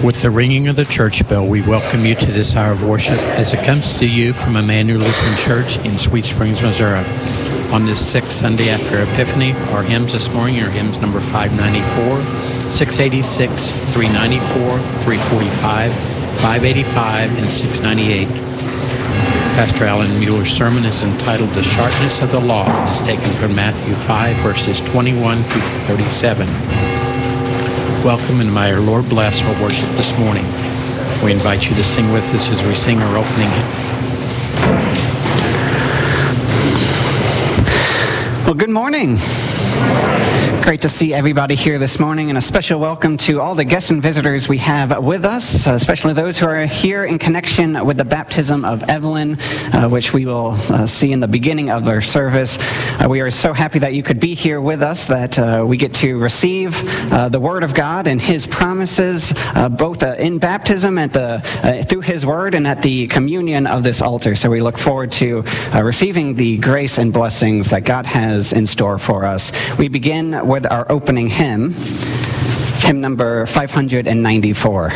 With the ringing of the church bell, we welcome you to this hour of worship as it comes to you from Emmanuel Lutheran Church in Sweet Springs, Missouri. On this sixth Sunday after Epiphany, our hymns this morning are hymns number 594, 686, 394, 345, 585, and 698. Pastor Alan Mueller's sermon is entitled The Sharpness of the Law and is taken from Matthew 5, verses 21 through 37. Welcome, and may our Lord bless our worship this morning. We invite you to sing with us as we sing our opening hymn. Well, good morning. Great to see everybody here this morning, and a special welcome to all the guests and visitors we have with us, especially those who are here in connection with the baptism of Evelyn, which we will see in the beginning of our service. We are so happy that you could be here with us, that we get to receive the Word of God and His promises, both in baptism and through His Word and at the communion of this altar. So we look forward to receiving the grace and blessings that God has in store for us. We begin with our opening hymn, hymn number 594.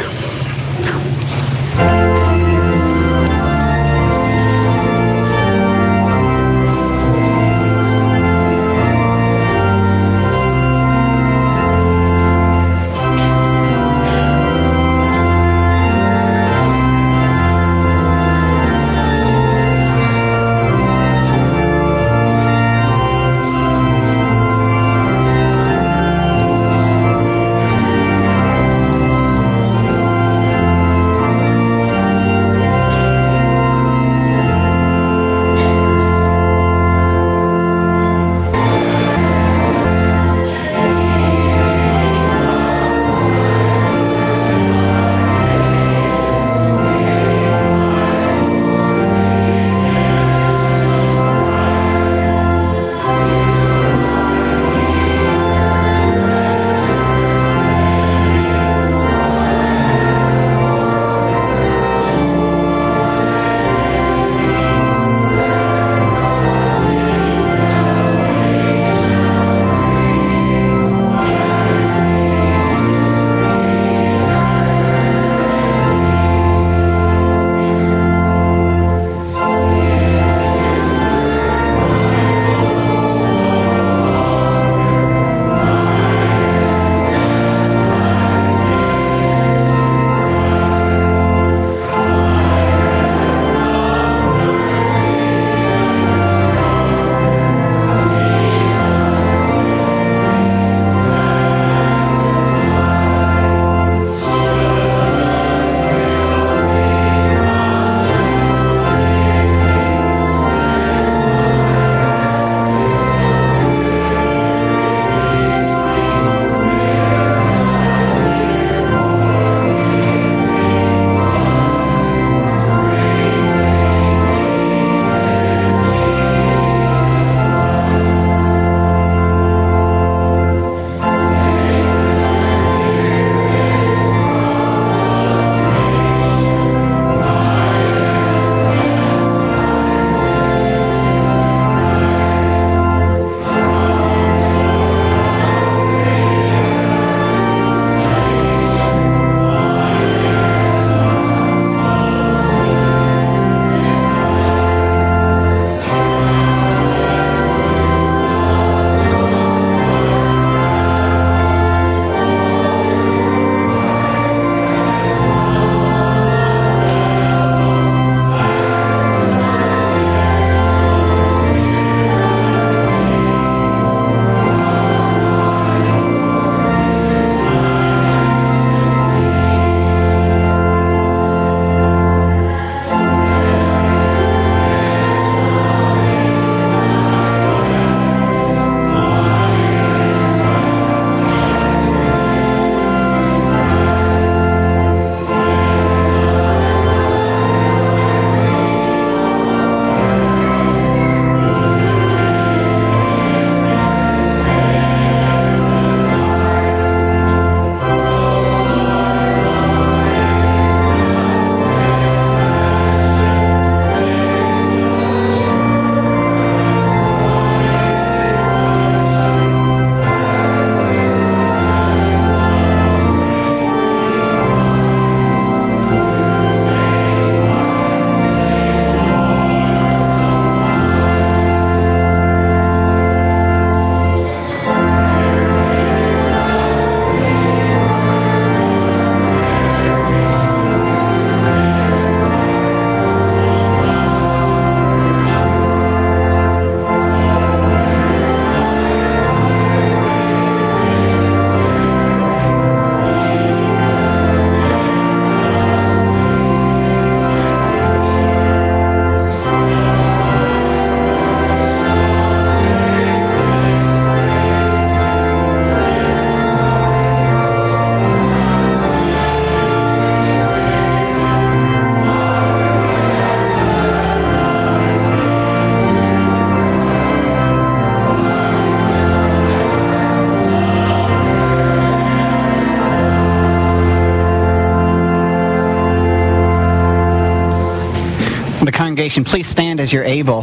congregation, please stand as you're able.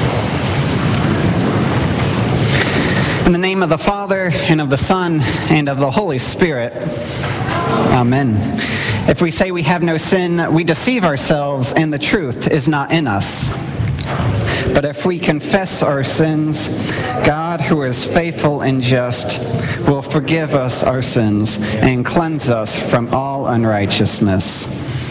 In the name of the Father, and of the Son, and of the Holy Spirit. Amen. If we say we have no sin, we deceive ourselves, and the truth is not in us. But if we confess our sins, God, who is faithful and just, will forgive us our sins and cleanse us from all unrighteousness.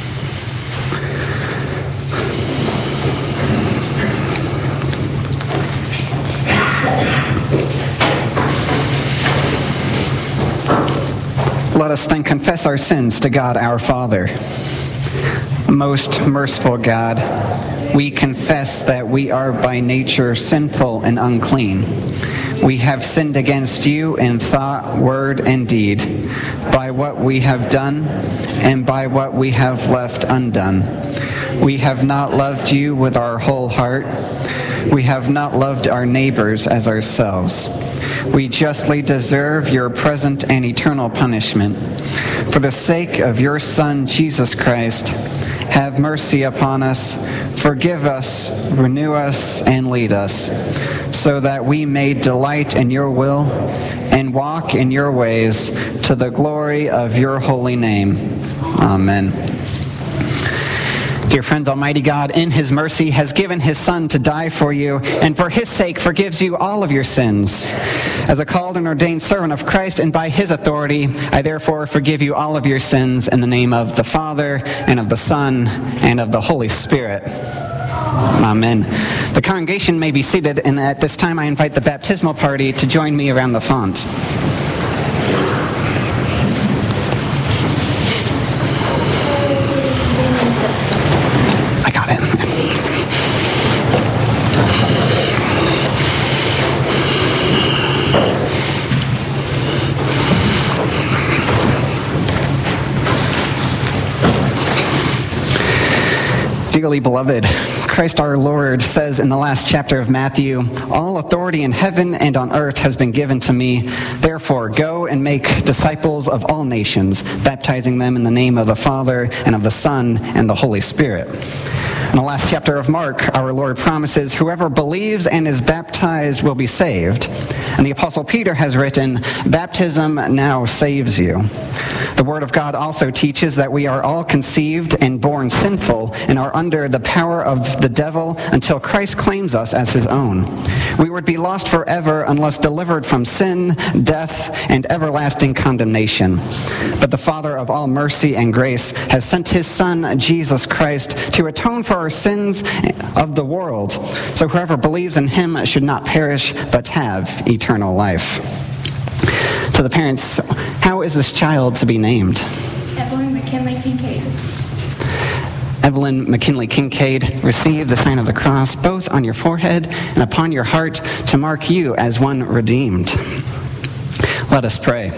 Let us then confess our sins to God our Father. Most merciful God, we confess that we are by nature sinful and unclean. We have sinned against you in thought, word, and deed, by what we have done and by what we have left undone. We have not loved you with our whole heart. We have not loved our neighbors as ourselves. We justly deserve your present and eternal punishment. For the sake of your Son, Jesus Christ, have mercy upon us, forgive us, renew us, and lead us, so that we may delight in your will and walk in your ways to the glory of your holy name. Amen. Dear friends, Almighty God, in his mercy, has given his Son to die for you, and for his sake forgives you all of your sins. As a called and ordained servant of Christ, and by his authority, I therefore forgive you all of your sins in the name of the Father, and of the Son, and of the Holy Spirit. Amen. The congregation may be seated, and at this time I invite the baptismal party to join me around the font. Dearly beloved, Christ our Lord says in the last chapter of Matthew, "All authority in heaven and on earth has been given to me. Therefore, go and make disciples of all nations, baptizing them in the name of the Father and of the Son and the Holy Spirit." In the last chapter of Mark, our Lord promises, "Whoever believes and is baptized will be saved." And the Apostle Peter has written, "Baptism now saves you." The Word of God also teaches that we are all conceived and born sinful and are under the power of the devil until Christ claims us as his own. We would be lost forever unless delivered from sin, death, and everlasting condemnation. But the Father of all mercy and grace has sent his Son, Jesus Christ, to atone for our sins of the world. So whoever believes in him should not perish, but have eternal life. To the parents, how is this child to be named? Evelyn McKinley Kincaid. Evelyn McKinley Kincaid, receive the sign of the cross both on your forehead and upon your heart to mark you as one redeemed. Let us pray.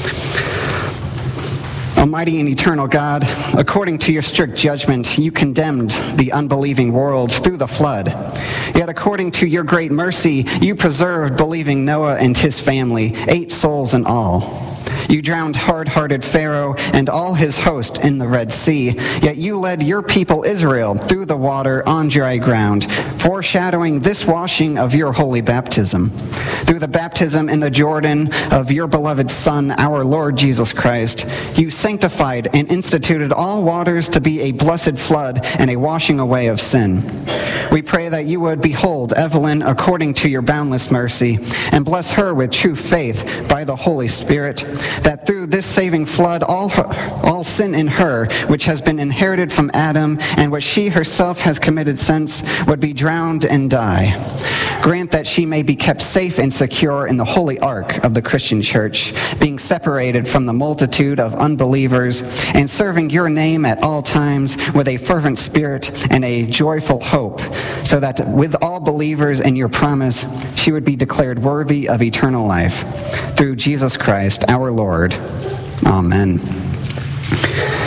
Almighty and eternal God, according to your strict judgment, you condemned the unbelieving world through the flood. Yet according to your great mercy, you preserved believing Noah and his family, 8 souls in all. You drowned hard-hearted Pharaoh and all his host in the Red Sea, yet you led your people Israel through the water on dry ground, foreshadowing this washing of your holy baptism. Through the baptism in the Jordan of your beloved Son, our Lord Jesus Christ, you sanctified and instituted all waters to be a blessed flood and a washing away of sin. We pray that you would behold Evelyn according to your boundless mercy, and bless her with true faith by the Holy Spirit, that through this saving flood all sin in her, which has been inherited from Adam and which she herself has committed since, would be drowned and die. Grant that she may be kept safe and secure in the holy ark of the Christian church, being separated from the multitude of unbelievers and serving your name at all times with a fervent spirit and a joyful hope, so that with all believers in your promise, she would be declared worthy of eternal life. Through Jesus Christ, our Lord. Amen.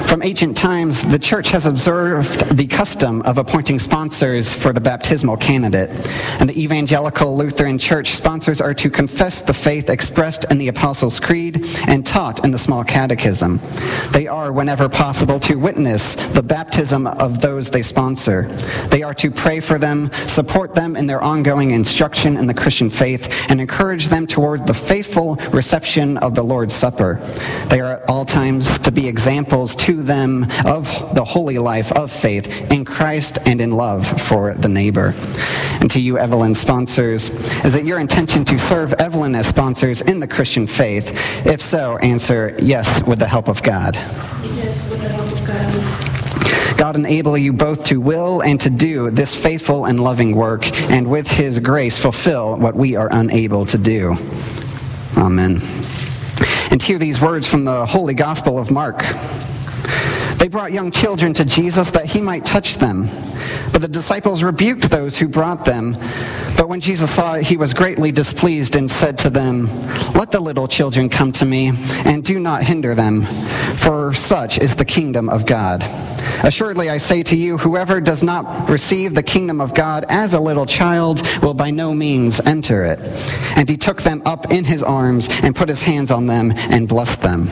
From ancient times, the church has observed the custom of appointing sponsors for the baptismal candidate. In the Evangelical Lutheran Church, sponsors are to confess the faith expressed in the Apostles' Creed and taught in the Small Catechism. They are, whenever possible, to witness the baptism of those they sponsor. They are to pray for them, support them in their ongoing instruction in the Christian faith, and encourage them toward the faithful reception of the Lord's Supper. They are at all times to be examples to them of the holy life of faith in Christ and in love for the neighbor. And to you, Evelyn sponsors, is it your intention to serve Evelyn as sponsors in the Christian faith? If so, answer yes with the help of God. Yes, with the help of God. God enable you both to will and to do this faithful and loving work, and with his grace fulfill what we are unable to do. Amen. And hear these words from the Holy Gospel of Mark. They brought young children to Jesus that he might touch them. But the disciples rebuked those who brought them. But when Jesus saw it, he was greatly displeased and said to them, "Let the little children come to me, and do not hinder them, for such is the kingdom of God. Assuredly, I say to you, whoever does not receive the kingdom of God as a little child will by no means enter it." And he took them up in his arms and put his hands on them and blessed them.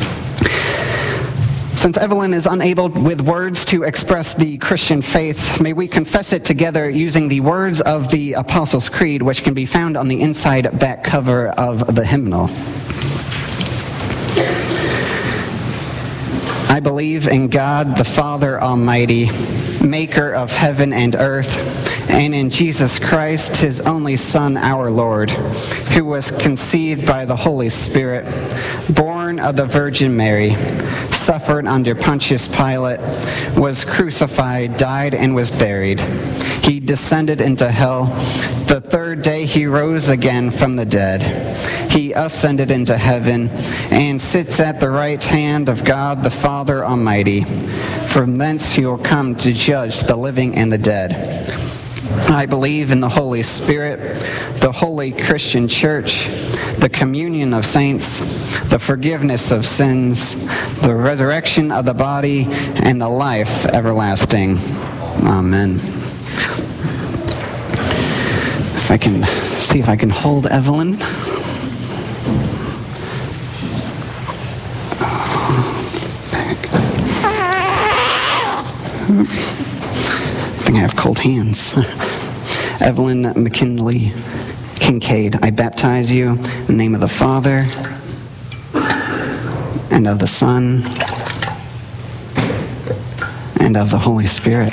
Since Evelyn is unable with words to express the Christian faith, may we confess it together using the words of the Apostles' Creed, which can be found on the inside back cover of the hymnal. I believe in God, the Father Almighty, maker of heaven and earth, and in Jesus Christ, his only Son, our Lord, who was conceived by the Holy Spirit, born of the Virgin Mary, suffered under Pontius Pilate, was crucified, died, and was buried. He descended into hell. The third day he rose again from the dead. He ascended into heaven and sits at the right hand of God the Father Almighty. From thence he will come to judge the living and the dead. I believe in the Holy Spirit, the holy Christian Church, the communion of saints, the forgiveness of sins, the resurrection of the body, and the life everlasting. Amen. If I can see if I can hold Evelyn. I think I have cold hands. Evelyn McKinley Kincaid, I baptize you in the name of the Father and of the Son and of the Holy Spirit.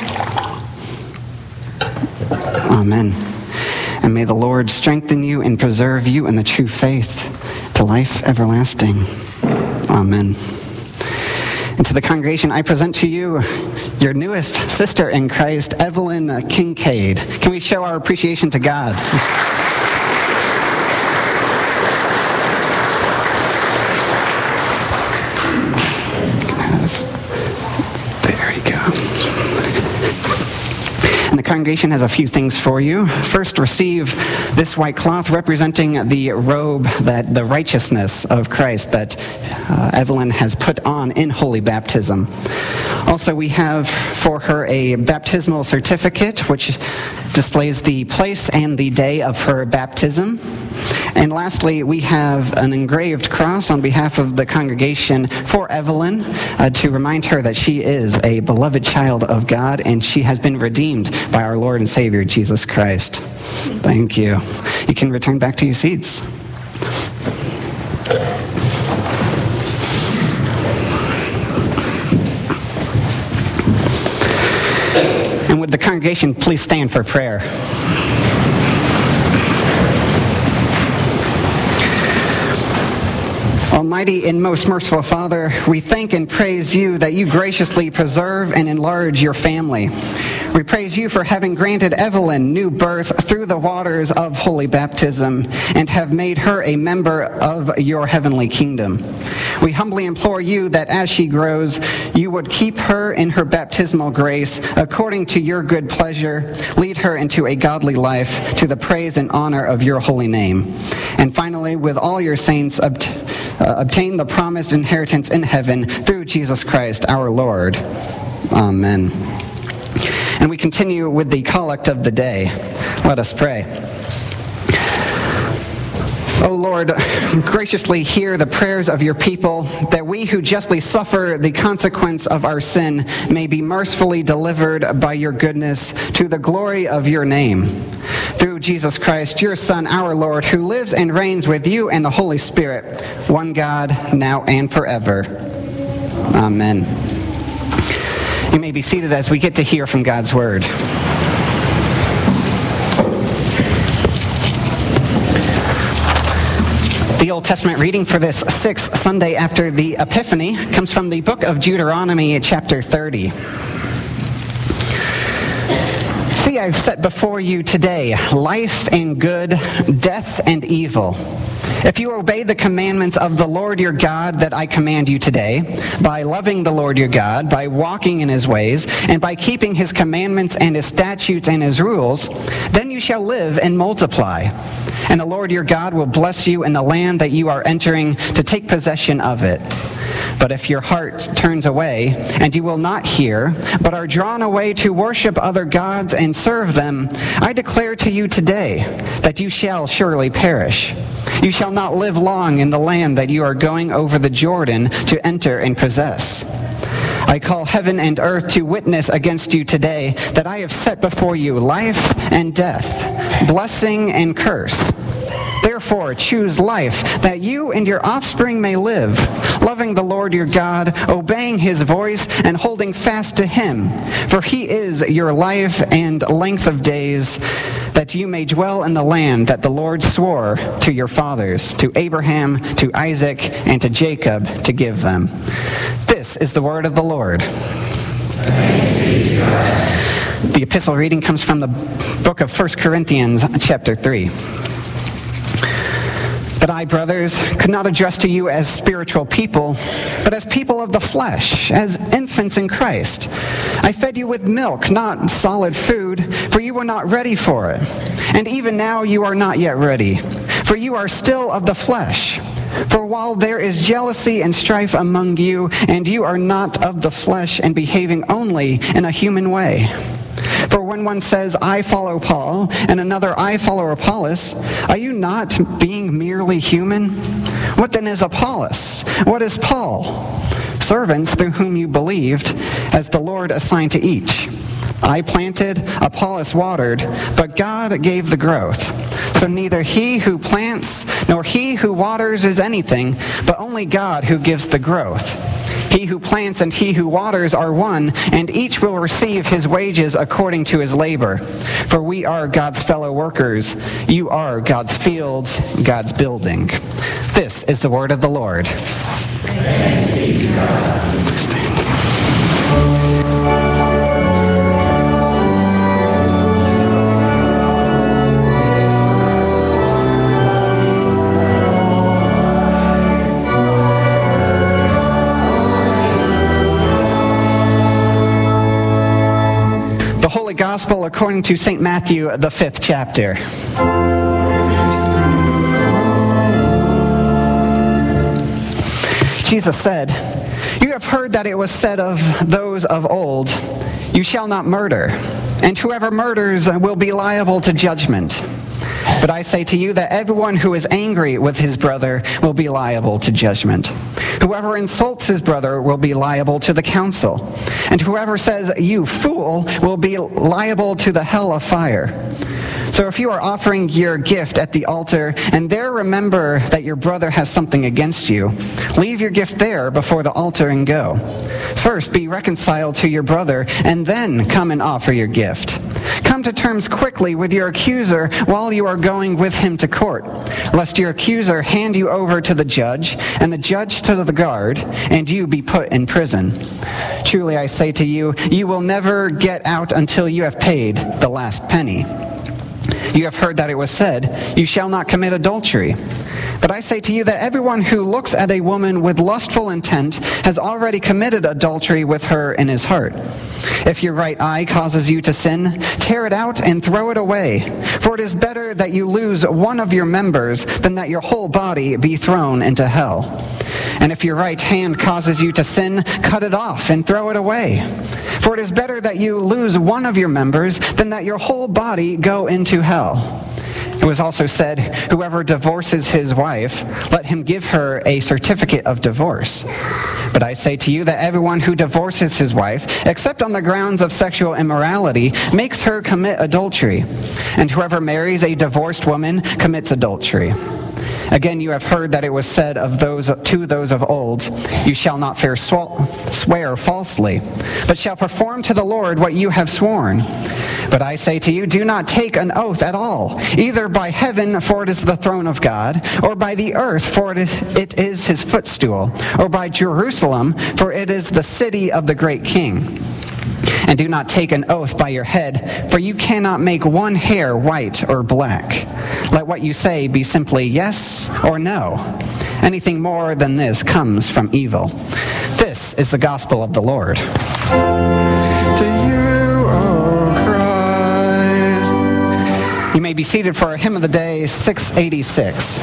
Amen. And may the Lord strengthen you and preserve you in the true faith to life everlasting. Amen. And to the congregation, I present to you your newest sister in Christ, Evelyn Kincaid. Can we show our appreciation to God? There you go. And the congregation has a few things for you. First, receive this white cloth representing the robe, that the righteousness of Christ that Evelyn has put on in holy baptism. Also, we have for her a baptismal certificate, which displays the place and the day of her baptism. And lastly, we have an engraved cross on behalf of the congregation for Evelyn to remind her that she is a beloved child of God and she has been redeemed by our Lord and Savior, Jesus Christ. Thank you. You can return back to your seats. And would the congregation please stand for prayer? Almighty and most merciful Father, we thank and praise you that you graciously preserve and enlarge your family. We praise you for having granted Evelyn new birth through the waters of holy baptism and have made her a member of your heavenly kingdom. We humbly implore you that as she grows, you would keep her in her baptismal grace according to your good pleasure, lead her into a godly life to the praise and honor of your holy name. And finally, with all your saints, obtain the promised inheritance in heaven through Jesus Christ our Lord. Amen. And we continue with the collect of the day. Let us pray. O Lord, graciously hear the prayers of your people, that we who justly suffer the consequence of our sin may be mercifully delivered by your goodness to the glory of your name. Through Jesus Christ, your Son, our Lord, who lives and reigns with you and the Holy Spirit, one God, now and forever. Amen. You may be seated as we get to hear from God's word. The Old Testament reading for this sixth Sunday after the Epiphany comes from the book of Deuteronomy, chapter 30. See, I've set before you today life and good, death and evil. If you obey the commandments of the Lord your God that I command you today, by loving the Lord your God, by walking in his ways, and by keeping his commandments and his statutes and his rules, then you shall live and multiply. And the Lord your God will bless you in the land that you are entering to take possession of it. But if your heart turns away, and you will not hear, but are drawn away to worship other gods and serve them, I declare to you today that you shall surely perish. You shall not live long in the land that you are going over the Jordan to enter and possess. I call heaven and earth to witness against you today that I have set before you life and death, blessing and curse. Therefore, choose life, that you and your offspring may live, loving the Lord your God, obeying his voice, and holding fast to him. For he is your life and length of days, that you may dwell in the land that the Lord swore to your fathers, to Abraham, to Isaac, and to Jacob, to give them. This is the word of the Lord. The epistle reading comes from the book of 1 Corinthians, chapter 3. But I, brothers, could not address to you as spiritual people, but as people of the flesh, as infants in Christ. I fed you with milk, not solid food, for you were not ready for it. And even now you are not yet ready, for you are still of the flesh. For while there is jealousy and strife among you, and you are not of the flesh and behaving only in a human way. For when one says, I follow Paul, and another, I follow Apollos, are you not being merely human? What then is Apollos? What is Paul? Servants through whom you believed, as the Lord assigned to each. I planted, Apollos watered, but God gave the growth. So neither he who plants nor he who waters is anything, but only God who gives the growth. He who plants and he who waters are one, and each will receive his wages according to his labor. For we are God's fellow workers. You are God's fields, God's building. This is the word of the Lord. Thanks be to God. Stand. Gospel according to St. Matthew, the 5th chapter. Jesus said, You have heard that it was said of those of old, You shall not murder, and whoever murders will be liable to judgment. But I say to you that everyone who is angry with his brother will be liable to judgment. Whoever insults his brother will be liable to the council. And whoever says, You fool, will be liable to the hell of fire. So if you are offering your gift at the altar, and there remember that your brother has something against you, leave your gift there before the altar and go. First be reconciled to your brother, and then come and offer your gift. Come to terms quickly with your accuser while you are going with him to court, lest your accuser hand you over to the judge, and the judge to the guard, and you be put in prison. Truly I say to you, you will never get out until you have paid the last penny. You have heard that it was said, You shall not commit adultery. But I say to you that everyone who looks at a woman with lustful intent has already committed adultery with her in his heart. If your right eye causes you to sin, tear it out and throw it away. For it is better that you lose one of your members than that your whole body be thrown into hell. And if your right hand causes you to sin, cut it off and throw it away. For it is better that you lose one of your members than that your whole body go into hell. It was also said, whoever divorces his wife, let him give her a certificate of divorce. But I say to you that everyone who divorces his wife, except on the grounds of sexual immorality, makes her commit adultery. And whoever marries a divorced woman commits adultery. Again, you have heard that it was said of those of old, you shall not swear falsely, but shall perform to the Lord what you have sworn. But I say to you, do not take an oath at all, either by heaven, for it is the throne of God, or by the earth, for it is his footstool, or by Jerusalem, for it is the city of the great King. And do not take an oath by your head, for you cannot make one hair white or black. Let what you say be simply yes or no. Anything more than this comes from evil. This is the gospel of the Lord. To you, O Christ. You may be seated for our hymn of the day, 686.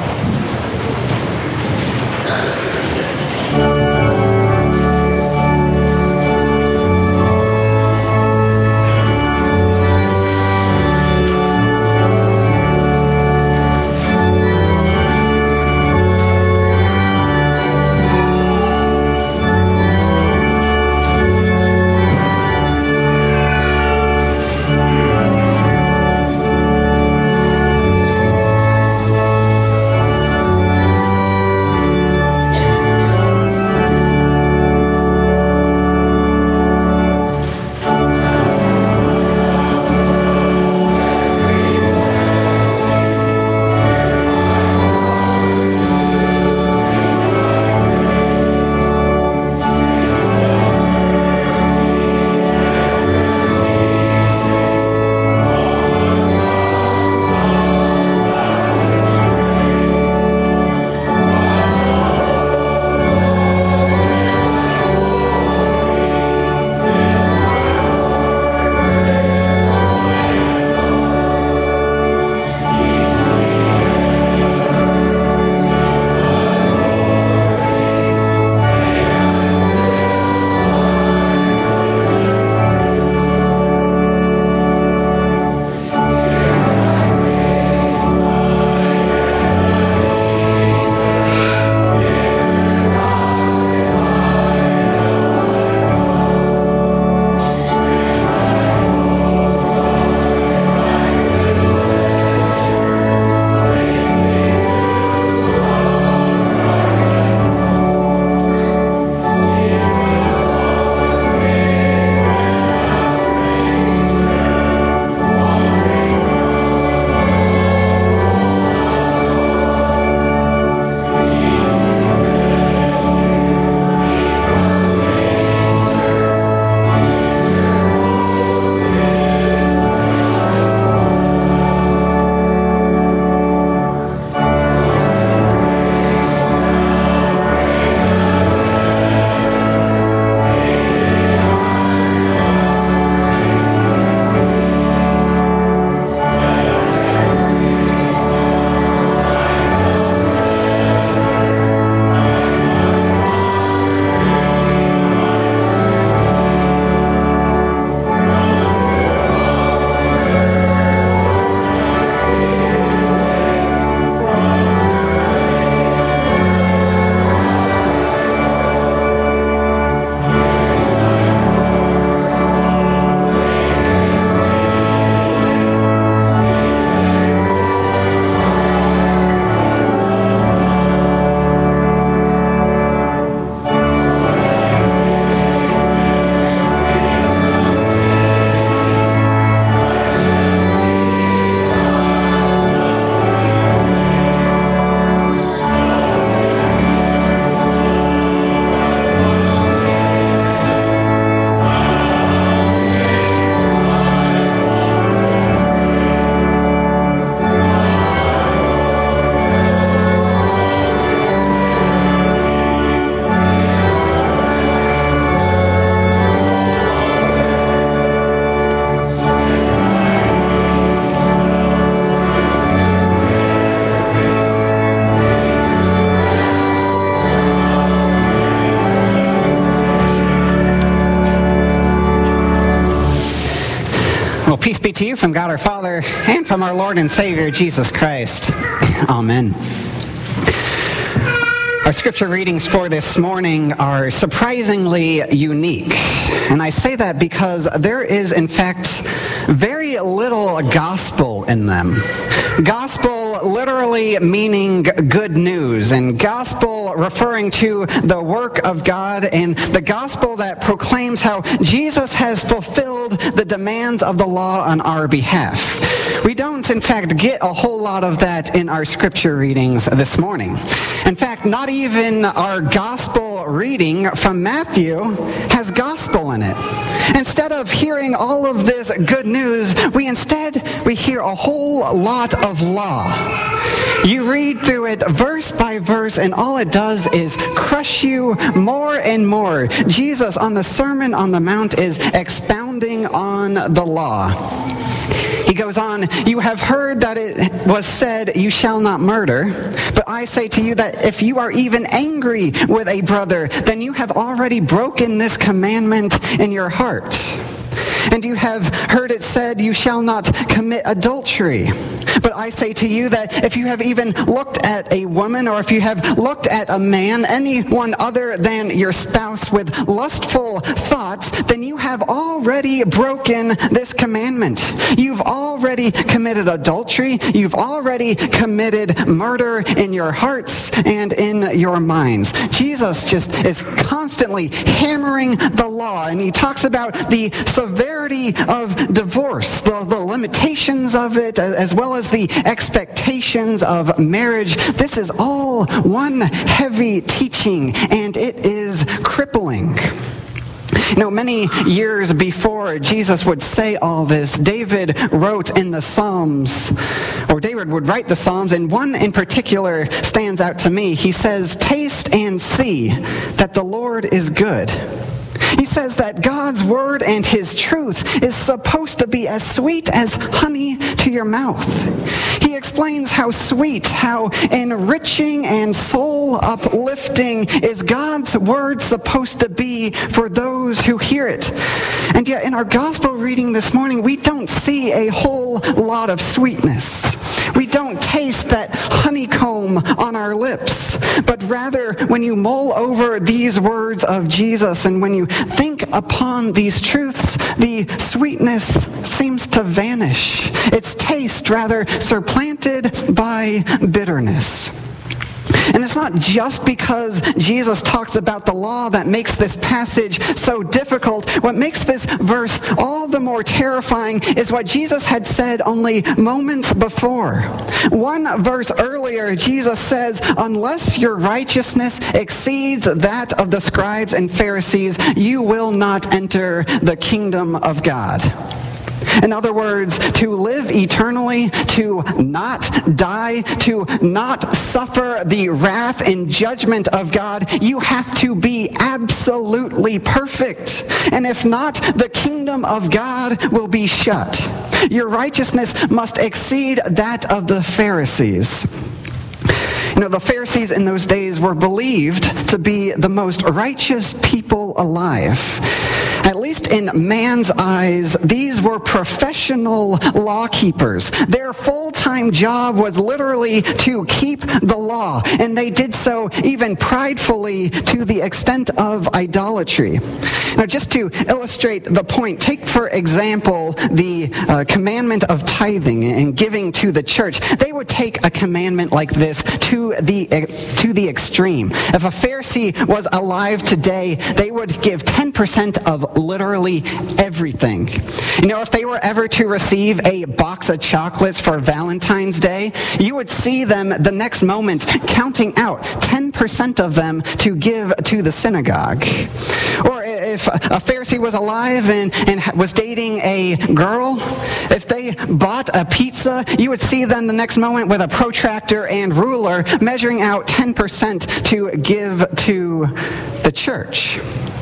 be to you from God our Father and from our Lord and Savior, Jesus Christ. Amen. Our scripture readings for this morning are surprisingly unique. And I say that because there is, in fact, very little gospel in them. Gospel literally meaning good news, and gospel referring to the work of God, and the gospel that proclaims how Jesus has fulfilled the demands of the law on our behalf. We don't, in fact, get a whole lot of that in our scripture readings this morning. In fact, not even our gospel reading from Matthew has gospel in it. Instead of hearing all of this good news, we hear a whole lot of law. You read through it verse by verse, and all it does is crush you more and more. Jesus on the Sermon on the Mount is expounding on the law. He goes on, "You have heard that it was said, 'You shall not murder.' But I say to you that if you are even angry with a brother, then you have already broken this commandment in your heart. And you have heard it said, 'You shall not commit adultery.' But I say to you that if you have even looked at a woman, or if you have looked at a man, anyone other than your spouse, with lustful thoughts, then you have already broken this commandment. You've already committed adultery. You've already committed murder in your hearts and in your minds." Jesus just is constantly hammering the law, and he talks about the severity of divorce, the limitations of it, as well as the expectations of marriage. This is all one heavy teaching, and it is crippling. Many years before Jesus would say all this, David wrote in the Psalms, or David would write the Psalms, and one in particular stands out to me. He says, "Taste and see that the Lord is good." He says that God's word and his truth is supposed to be as sweet as honey to your mouth. He explains how sweet, how enriching and soul uplifting is God's word supposed to be for those who hear it. And yet in our gospel reading this morning, we don't see a whole lot of sweetness. We don't taste that honeycomb on our lips, but rather when you mull over these words of Jesus and when you think upon these truths, the sweetness seems to vanish. Its taste rather supplanted by bitterness. And it's not just because Jesus talks about the law that makes this passage so difficult. What makes this verse all the more terrifying is what Jesus had said only moments before. One verse earlier, Jesus says, "Unless your righteousness exceeds that of the scribes and Pharisees, you will not enter the kingdom of God." In other words, to live eternally, to not die, to not suffer the wrath and judgment of God, you have to be absolutely perfect. And if not, the kingdom of God will be shut. Your righteousness must exceed that of the Pharisees. The Pharisees in those days were believed to be the most righteous people alive. At least in man's eyes, these were professional law keepers. Their full-time job was literally to keep the law, and they did so even pridefully to the extent of idolatry. Now, just to illustrate the point, take for example the commandment of tithing and giving to the church. They would take a commandment like this to the extreme. If a Pharisee was alive today, they would give 10% of literally everything. If they were ever to receive a box of chocolates for Valentine's Day, you would see them the next moment counting out 10% of them to give to the synagogue. Or if a Pharisee was alive and was dating a girl, if they bought a pizza, you would see them the next moment with a protractor and ruler measuring out 10% to give to the church.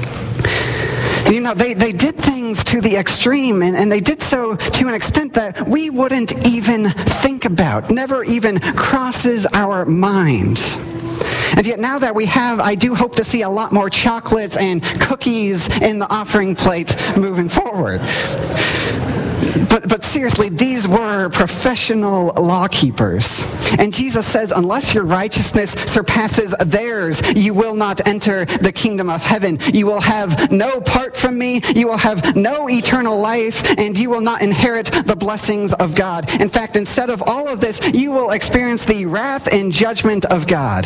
They did things to the extreme, and they did so to an extent that we wouldn't even think about, never even crosses our mind. And yet now that we have, I do hope to see a lot more chocolates and cookies in the offering plate moving forward. But seriously, these were professional law keepers. And Jesus says, unless your righteousness surpasses theirs, you will not enter the kingdom of heaven. You will have no part from me. You will have no eternal life, and you will not inherit the blessings of God. In fact, instead of all of this, you will experience the wrath and judgment of God.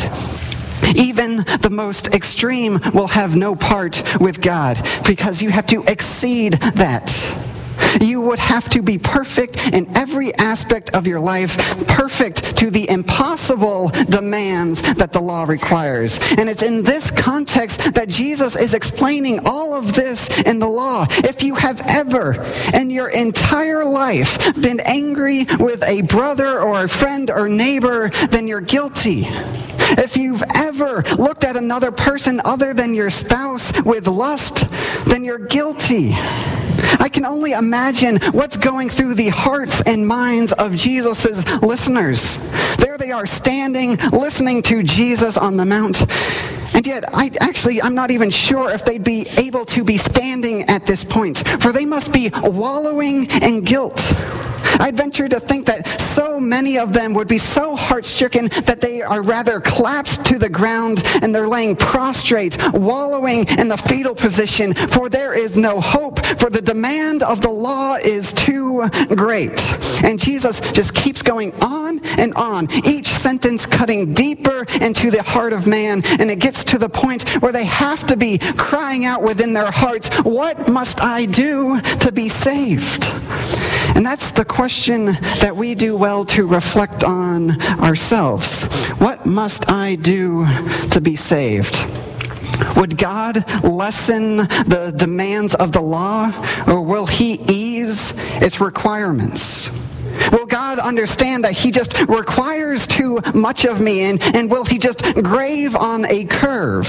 Even the most extreme will have no part with God, because you have to exceed that. You would have to be perfect in every aspect of your life, perfect to the impossible demands that the law requires. And it's in this context that Jesus is explaining all of this in the law. If you have ever in your entire life been angry with a brother or a friend or neighbor, then you're guilty. If you've ever looked at another person other than your spouse with lust, then you're guilty. I can only imagine what's going through the hearts and minds of Jesus' listeners. There they are standing, listening to Jesus on the mount. And yet, I'm not even sure if they'd be able to be standing at this point, for they must be wallowing in guilt. I'd venture to think that so many of them would be so heart-stricken that they are rather collapsed to the ground and they're laying prostrate, wallowing in the fetal position, for there is no hope, for the demand of the law is too great. And Jesus just keeps going on and on, each sentence cutting deeper into the heart of man, and it gets to the point where they have to be crying out within their hearts, what must I do to be saved? And that's the question that we do well to reflect on ourselves. What must I do to be saved? Would God lessen the demands of the law, or will he ease its requirements? Will God understand that he just requires too much of me, and will he just grave on a curve?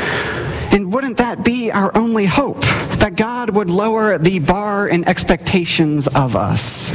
And wouldn't that be our only hope, that God would lower the bar and expectations of us?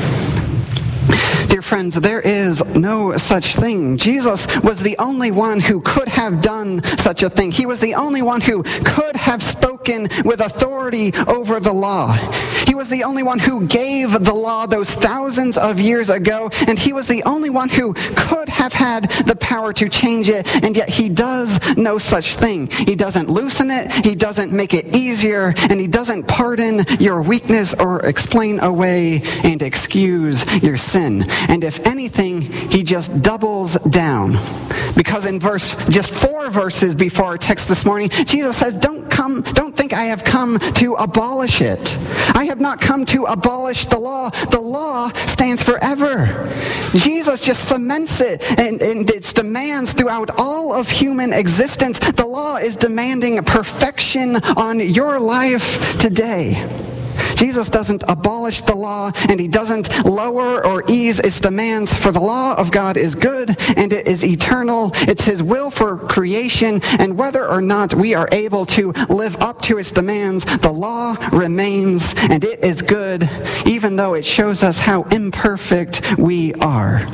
Dear friends, there is no such thing. Jesus was the only one who could have done such a thing. He was the only one who could have spoken with authority over the law. He was the only one who gave the law those thousands of years ago, and he was the only one who could have had the power to change it, and yet he does no such thing. He doesn't loosen it, he doesn't make it easier, and he doesn't pardon your weakness or explain away and excuse your sin. And if anything, he just doubles down. Because in just 4 verses before our text this morning, Jesus says, don't think I have come to abolish it. I have not come to abolish the law. The law stands forever. Jesus just cements it and its demands throughout all of human existence. The law is demanding perfection on your life today. Jesus doesn't abolish the law, and he doesn't lower or ease its demands, for the law of God is good and it is eternal. It's his will for creation, and whether or not we are able to live up to its demands, the law remains, and it is good, even though it shows us how imperfect we are.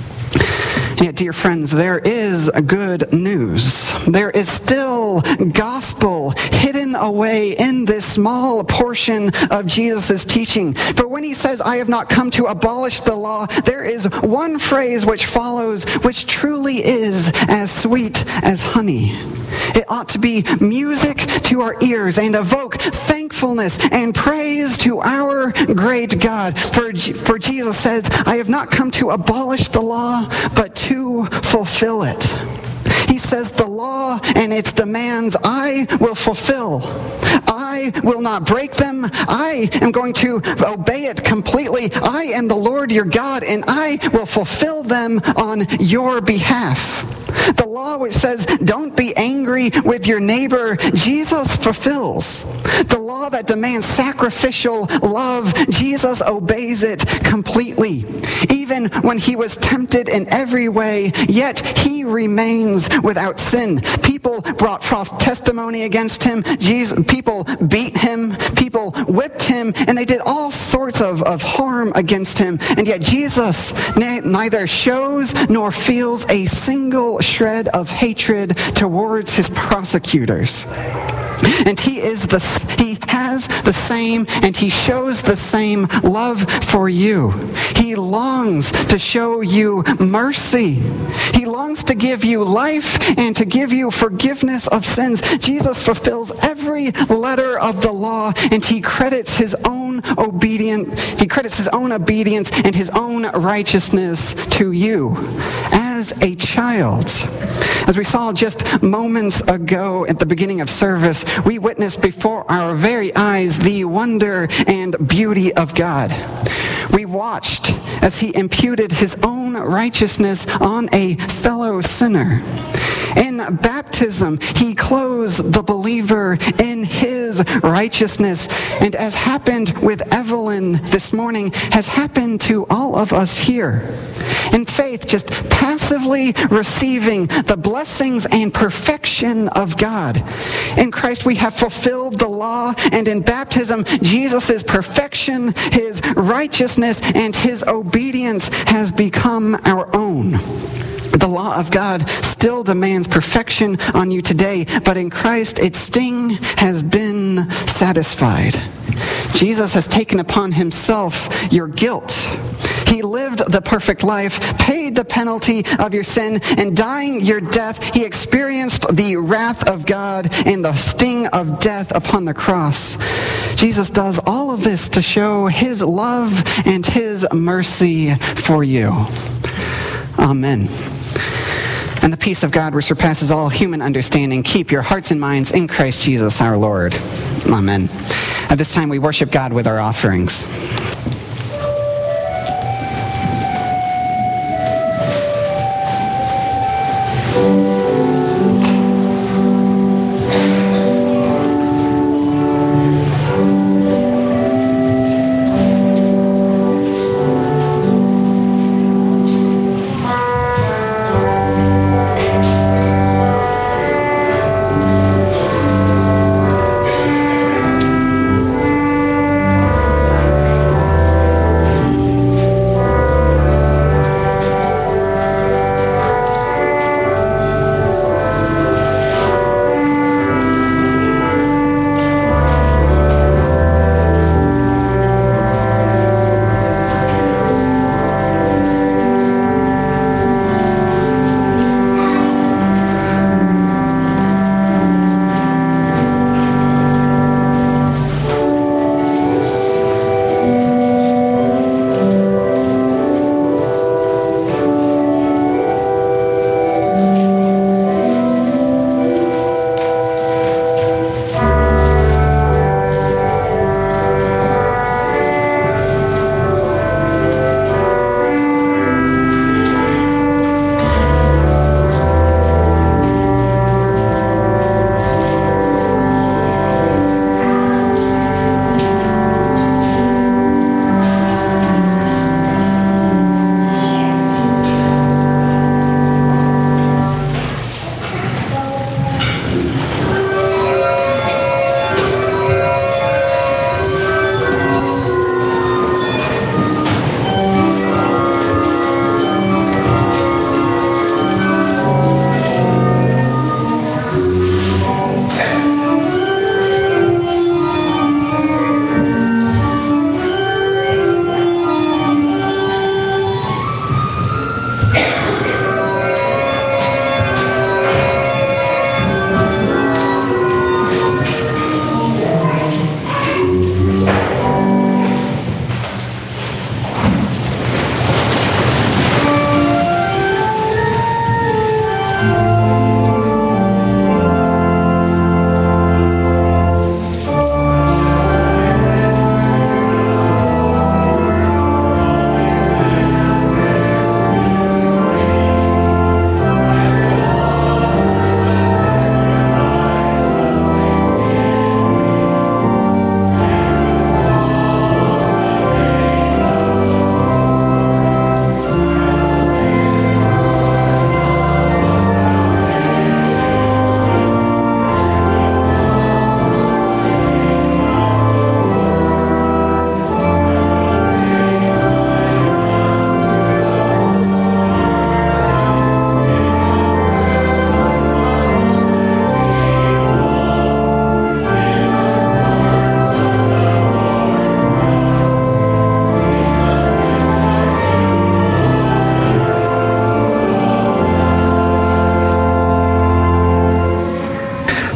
Yet, dear friends, there is good news. There is still gospel hidden away in this small portion of Jesus' teaching. For when he says, I have not come to abolish the law, there is one phrase which follows, which truly is as sweet as honey. It ought to be music to our ears and evoke thankfulness and praise to our great God. For Jesus says, I have not come to abolish the law, but to fulfill it. He says the law and its demands I will fulfill. I will not break them. I am going to obey it completely. I am the Lord your God, and I will fulfill them on your behalf. The law which says, don't be angry with your neighbor, Jesus fulfills. The law that demands sacrificial love, Jesus obeys it completely. Even when he was tempted in every way, yet he remains without sin. People brought false testimony against him. People beat him. People whipped him. And they did all sorts of harm against him. And yet Jesus neither shows nor feels a single shred of hatred towards his prosecutors. And he has the same, and he shows the same love for you. He longs to show you mercy. He longs to give you life and to give you forgiveness of sins. Jesus fulfills every letter of the law, and he credits his own obedience and his own righteousness to you as a child. As we saw just moments ago at the beginning of service, we witnessed before our very eyes the wonder and beauty of God. We watched as he imputed his own righteousness on a fellow sinner. In baptism, he clothes the believer in his righteousness. And as happened with Evelyn this morning, has happened to all of us here. In faith, just passively receiving the blessings and perfection of God. In Christ, we have fulfilled the law, and in baptism, Jesus' perfection, his righteousness, and his obedience has become our own. The law of God still demands perfection on you today, but in Christ its sting has been satisfied. Jesus has taken upon himself your guilt. He lived the perfect life, paid the penalty of your sin, and dying your death, he experienced the wrath of God and the sting of death upon the cross. Jesus does all of this to show his love and his mercy for you. Amen. And the peace of God, which surpasses all human understanding, keep your hearts and minds in Christ Jesus our Lord. Amen. At this time, we worship God with our offerings.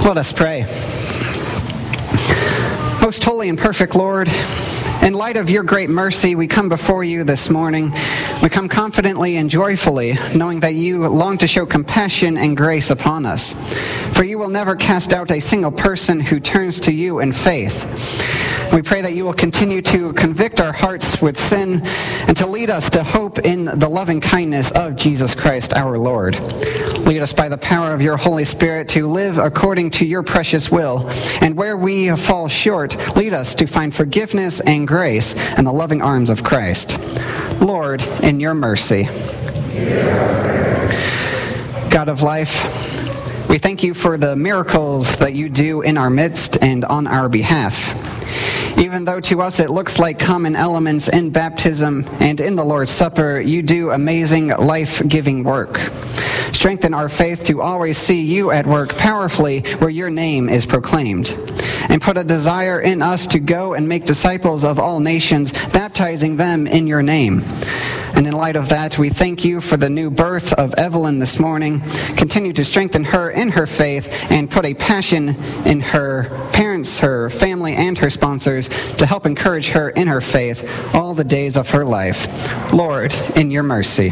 Let us pray. Most holy and perfect Lord, in light of your great mercy, we come before you this morning. We come confidently and joyfully, knowing that you long to show compassion and grace upon us. For you will never cast out a single person who turns to you in faith. We pray that you will continue to convict our hearts with sin and to lead us to hope in the loving kindness of Jesus Christ our Lord. Lead us by the power of your Holy Spirit to live according to your precious will. And where we fall short, lead us to find forgiveness and grace in the loving arms of Christ. Lord, in your mercy. God of life, we thank you for the miracles that you do in our midst and on our behalf. Even though to us it looks like common elements in baptism and in the Lord's Supper, you do amazing life-giving work. Strengthen our faith to always see you at work powerfully where your name is proclaimed. And put a desire in us to go and make disciples of all nations, baptizing them in your name. And in light of that, we thank you for the new birth of Evelyn this morning. Continue to strengthen her in her faith and put a passion in her parents, her family, and her sponsors to help encourage her in her faith all the days of her life. Lord, in your mercy.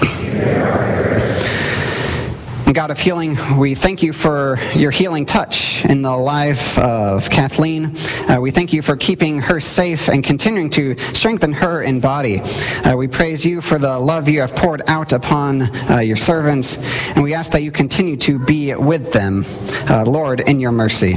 And God of healing, we thank you for your healing touch in the life of Kathleen. We thank you for keeping her safe and continuing to strengthen her in body. We praise you for the love you have poured out upon your servants, and we ask that you continue to be with them, Lord, in your mercy.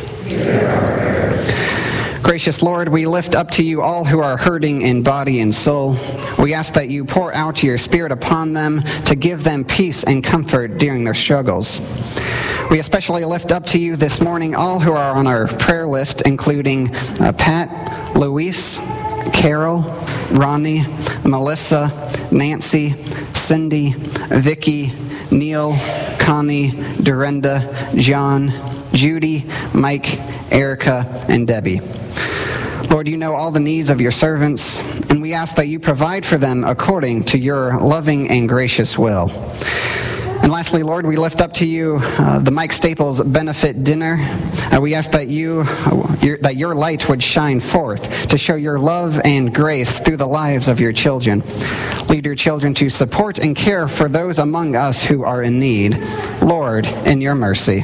Gracious Lord, we lift up to you all who are hurting in body and soul. We ask that you pour out your Spirit upon them to give them peace and comfort during their struggles. We especially lift up to you this morning all who are on our prayer list, including Pat, Luis, Carol, Ronnie, Melissa, Nancy, Cindy, Vicky, Neil, Connie, Dorinda, John, Judy, Mike, Erica, and Debbie. Lord, you know all the needs of your servants, and we ask that you provide for them according to your loving and gracious will. And lastly, Lord, we lift up to you the Mike Staples benefit dinner. We ask that your light would shine forth to show your love and grace through the lives of your children. Lead your children to support and care for those among us who are in need. Lord, in your mercy.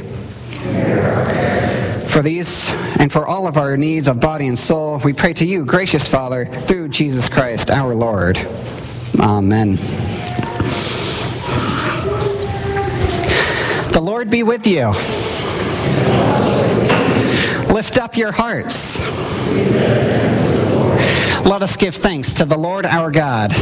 For these and for all of our needs of body and soul, we pray to you, gracious Father, through Jesus Christ our Lord. Amen. The Lord be with you. Lift up your hearts. Let us give thanks to the Lord our God.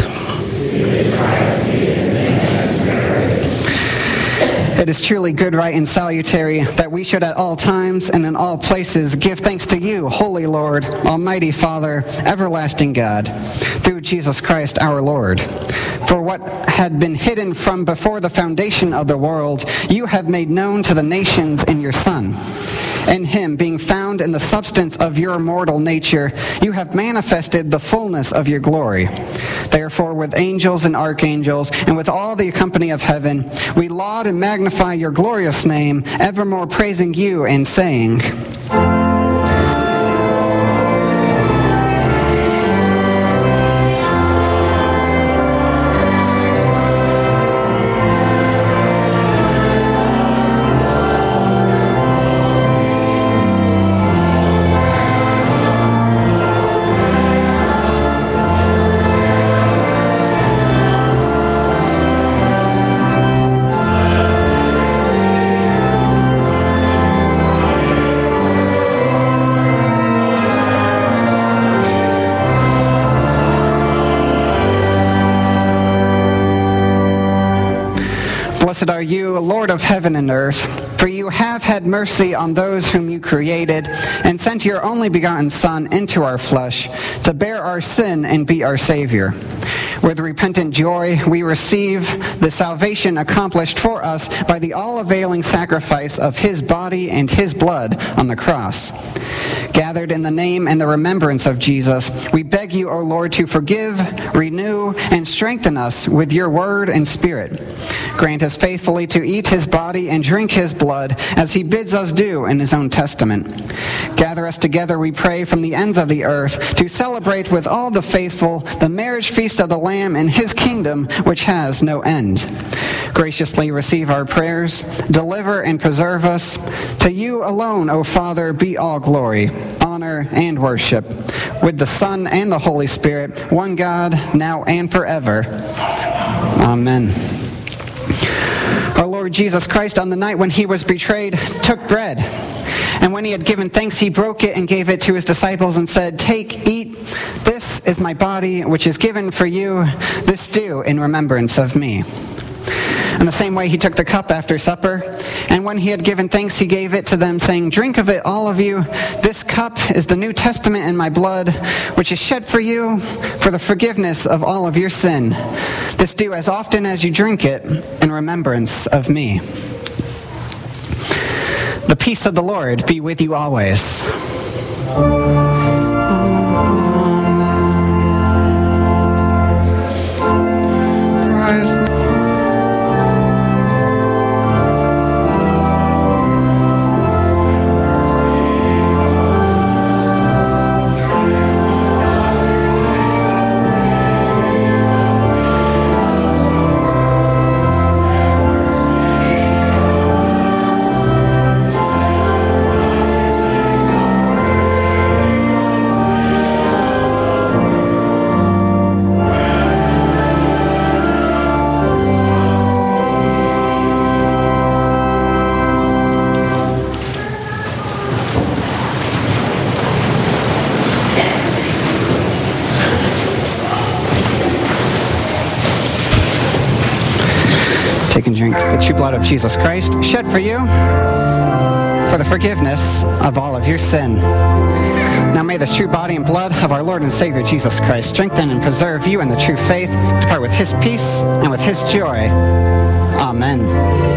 It is truly good, right, and salutary that we should at all times and in all places give thanks to you, Holy Lord, Almighty Father, everlasting God, through Jesus Christ our Lord. For what had been hidden from before the foundation of the world, you have made known to the nations in your Son. In him, being found in the substance of your mortal nature, you have manifested the fullness of your glory. Therefore, with angels and archangels, and with all the company of heaven, we laud and magnify your glorious name, evermore praising you and saying, Blessed are you, Lord of heaven and earth, for you have had mercy on those whom you created, and sent your only begotten Son into our flesh, to bear our sin and be our Savior. With repentant joy, we receive the salvation accomplished for us by the all-availing sacrifice of his body and his blood on the cross. Gathered in the name and the remembrance of Jesus, we beg you, O Lord, to forgive, renew, and strengthen us with your word and spirit. Grant us faithfully to eat his body and drink his blood, blood, as he bids us do in his own testament. Gather us together, we pray, from the ends of the earth, to celebrate with all the faithful the marriage feast of the Lamb in his kingdom, which has no end. Graciously receive our prayers, deliver and preserve us. To you alone, O Father, be all glory, honor, and worship, with the Son and the Holy Spirit, one God, now and forever. Amen. Our Lord Jesus Christ, on the night when he was betrayed, took bread. And when he had given thanks, he broke it and gave it to his disciples and said, "Take, eat. This is my body, which is given for you. This do in remembrance of me." In the same way, he took the cup after supper, and when he had given thanks, he gave it to them, saying, "Drink of it, all of you. This cup is the New Testament in my blood, which is shed for you for the forgiveness of all of your sin. This do as often as you drink it in remembrance of me." The peace of the Lord be with you always. Christ. Take and drink the true blood of Jesus Christ, shed for you for the forgiveness of all of your sin. Now may this true body and blood of our Lord and Savior Jesus Christ strengthen and preserve you in the true faith, depart with his peace and with his joy. Amen.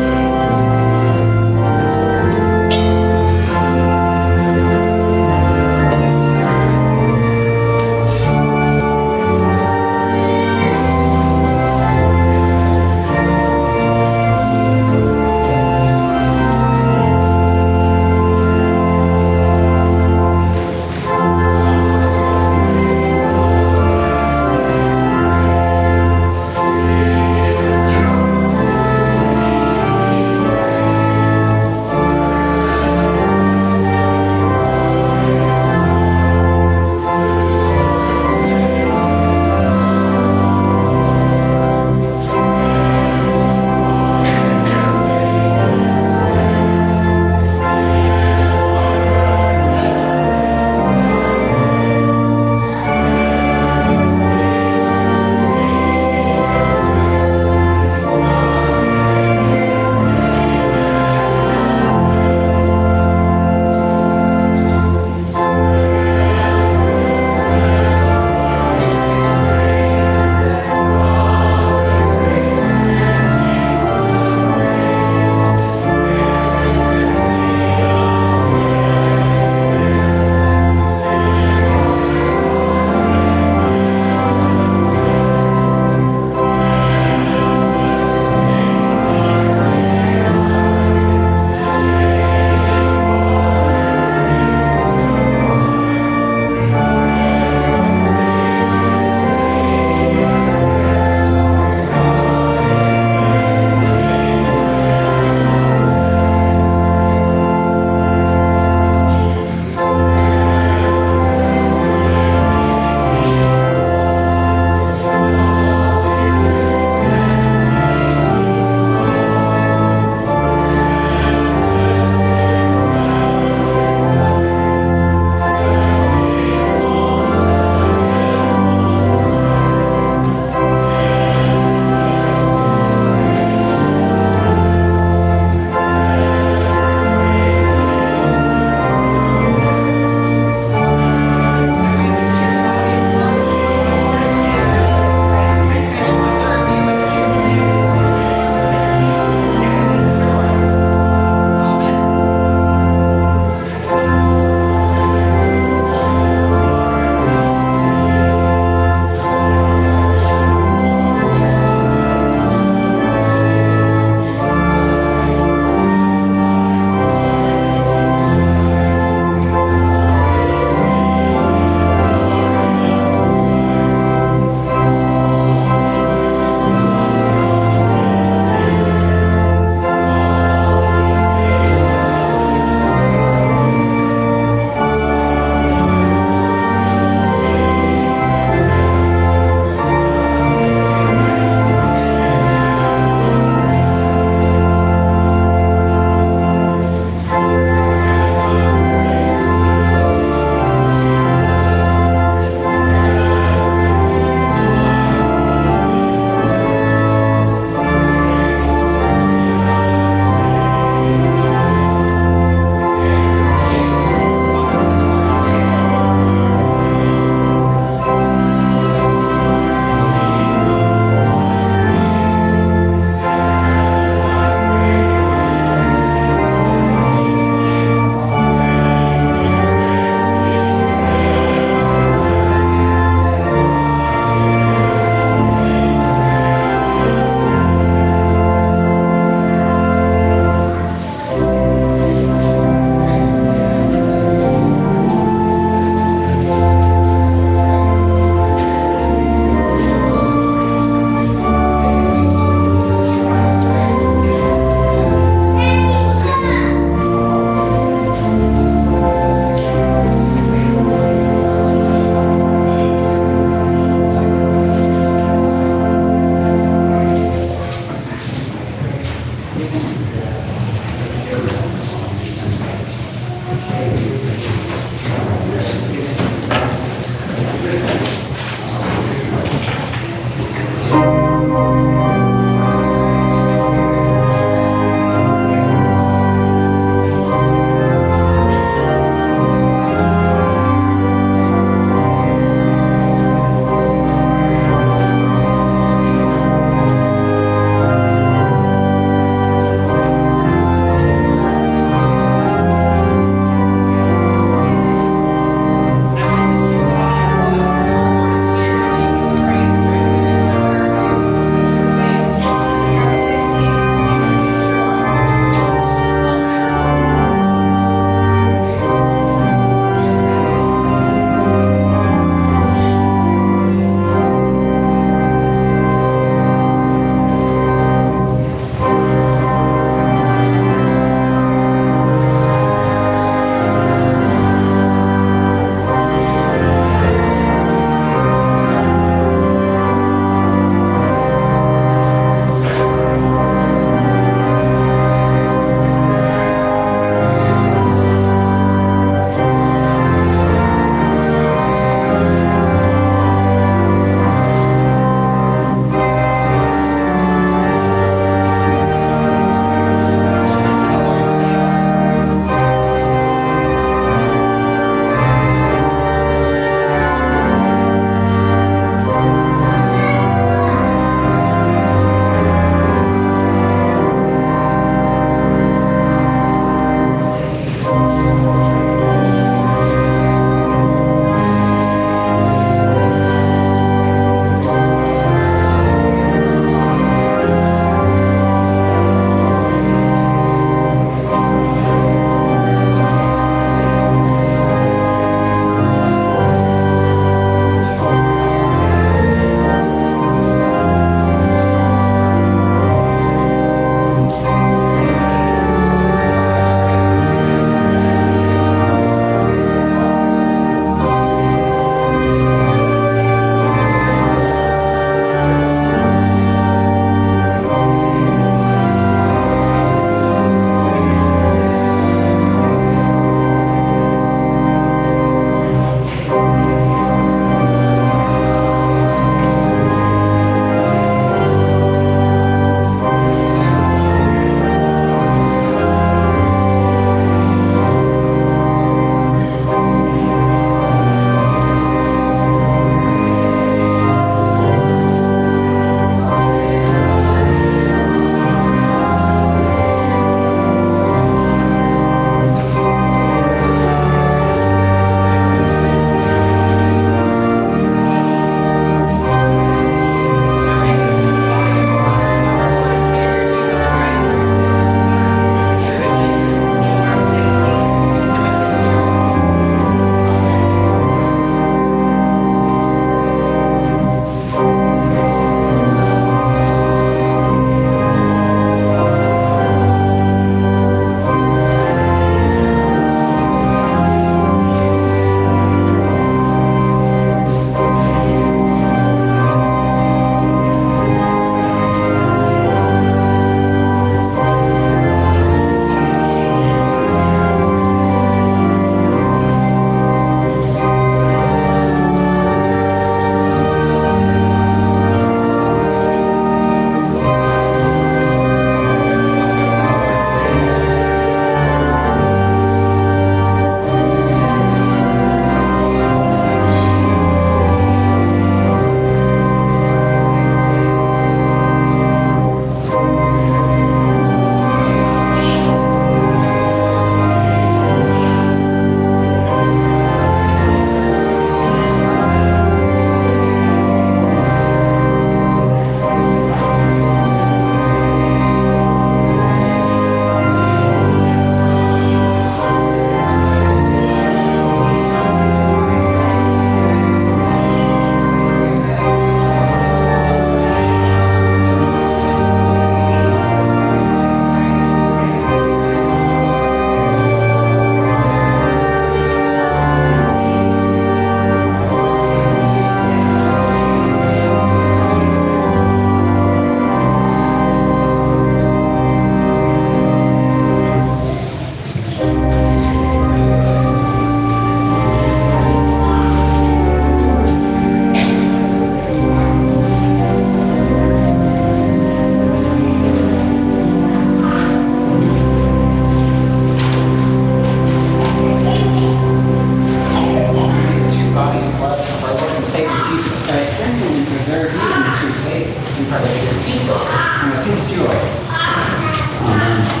part of his peace and with his joy. Amen.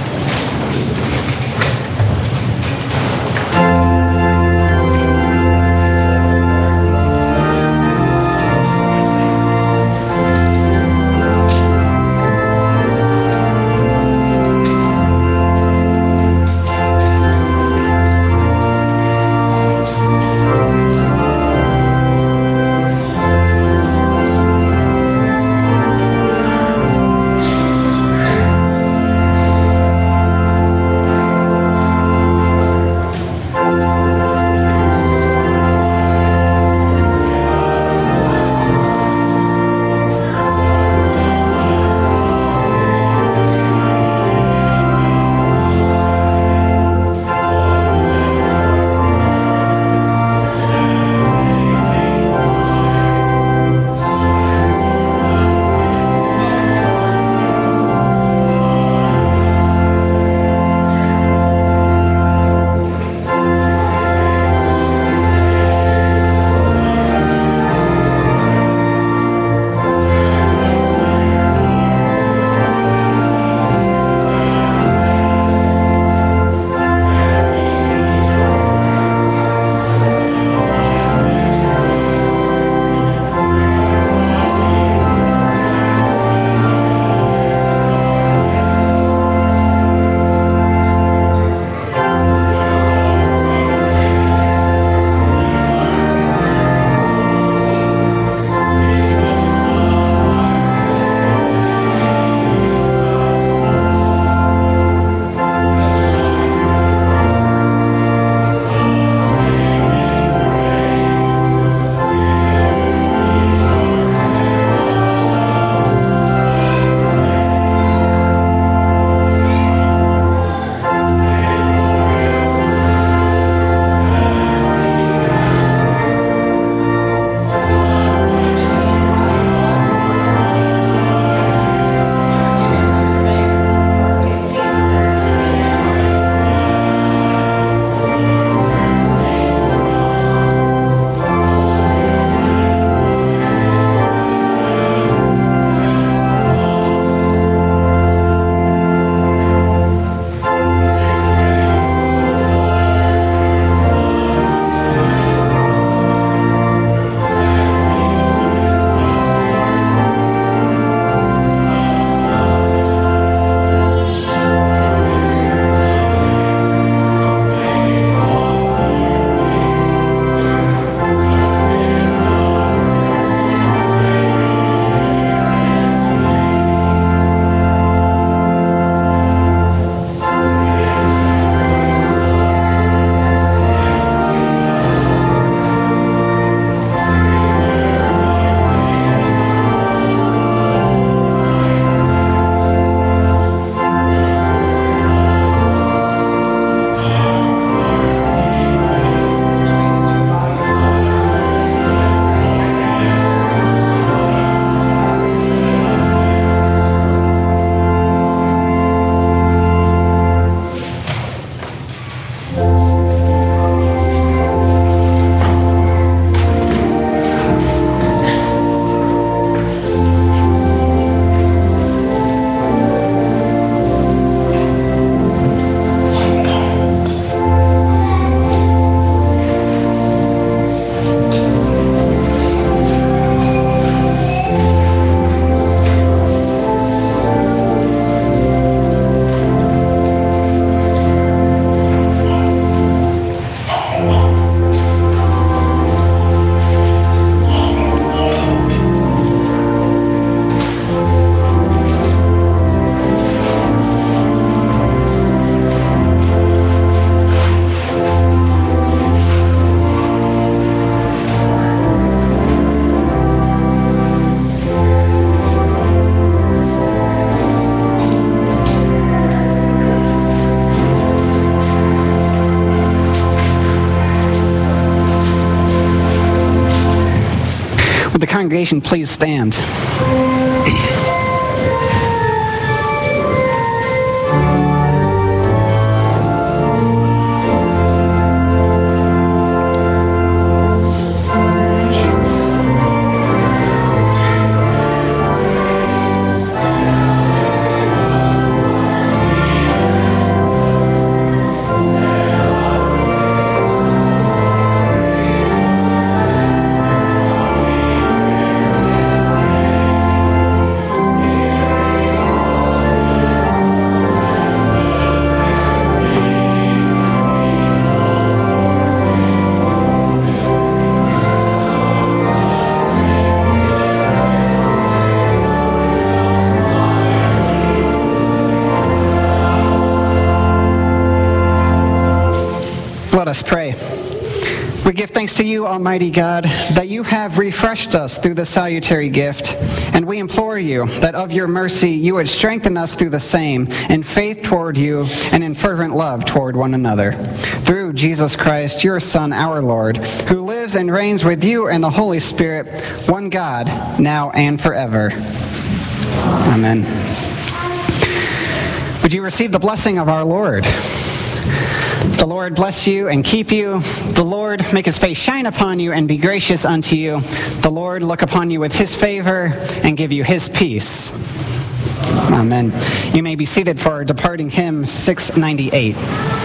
Would the congregation please stand? us pray. We give thanks to you, Almighty God, that you have refreshed us through the salutary gift, and we implore you that of your mercy you would strengthen us through the same, in faith toward you and in fervent love toward one another. Through Jesus Christ, your Son, our Lord, who lives and reigns with you and the Holy Spirit, one God, now and forever. Amen. Would you receive the blessing of our Lord? The Lord bless you and keep you. The Lord make his face shine upon you and be gracious unto you. The Lord look upon you with his favor and give you his peace. Amen. You may be seated for our departing hymn 698.